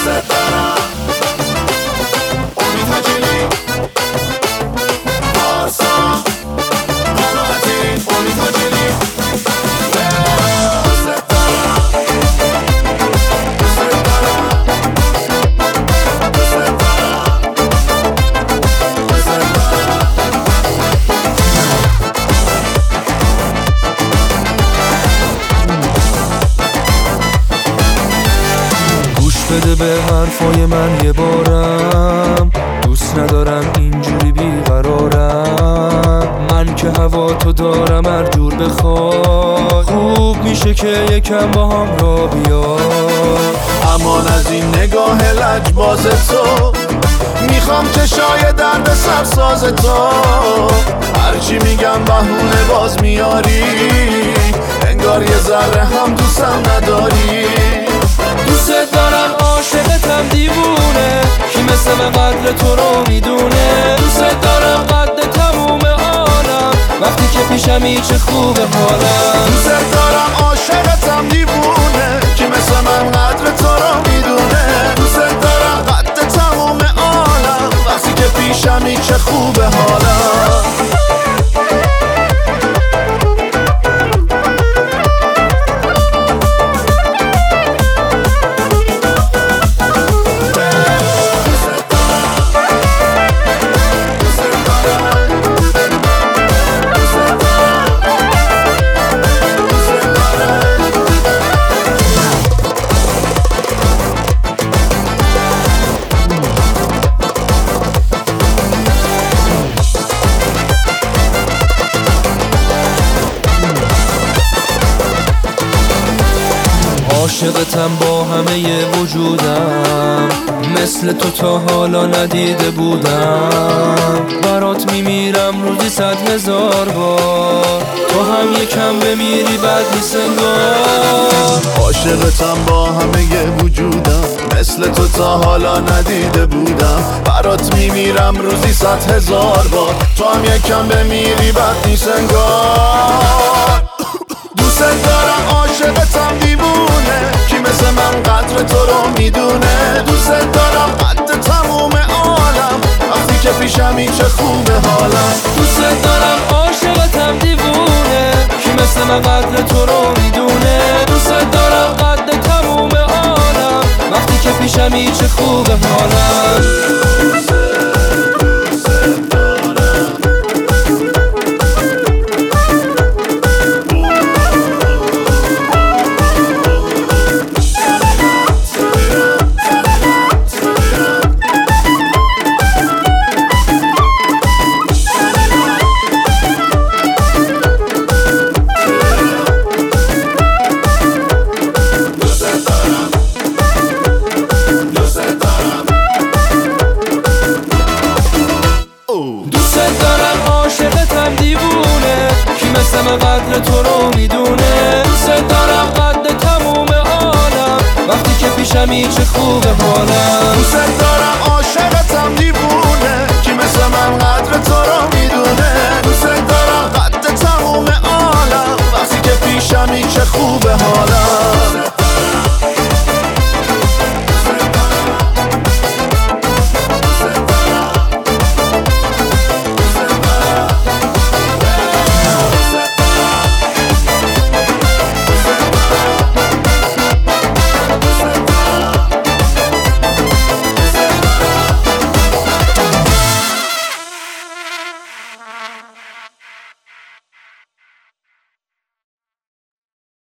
بده به حرفای من یه بارم، دوست ندارم اینجوری بیقرارم. من که هوا تو دارم هر جور بخوای، خوب میشه که یکم با هم را بیای. امان از این نگاه لجباز تو، میخوام چشای درد سرساز تو. هرچی میگم بهونه باز میاری، انگار یه ذره هم دوستم نداری. دوست دارم عاشقتم دیوونه، کی مثل من قدر تو رو میدونه. دوست دارم قد تموم عالم، وقتی که پیشمی چه خوبه حالم. دوست دارم عاشقتم دیوونه، کی مثل من قدر تو رو میدونه. دوست دارم قد تموم عالم، وقتی که پیشمی چه خوبه حالم. عاشقتم با همه وجودم، مثل تو تا حالا ندیده بودم. برات میمیرم روزی 100,000 بار، تو هم یکم بمیری بد نیست انگار. عاشقتم با همه وجودم، مثل تو تا حالا ندیده بودم. برات میمیرم روزی 100,000 بار، تو هم یکم بمیری بد نیست انگار. دوست دارم عاشقتم دیوونه، کی مثل من قدر تو رو میدونه. دوست دارم قد تموم عالم، وقتی که پیشمی چه خوبه حالم. دوست دارم عاشقتم دیوونه، کی مثل من قدر تو رو میدونه. دوست دارم قد تموم عالم، وقتی که پیشمی چه خوبه حالم. دوست دارم عاشقتم دیوونه، کی مثل من قدر تو رو میدونه. دوست دارم قد تموم عالم، وقتی که پیشمی چه خوبه حالم. دوست دارم عاشقتم دیوونه، کی مثل من قدر تو رو میدونه. دوست دارم قد تموم عالم، وقتی که پیشمی چه خوبه حالم.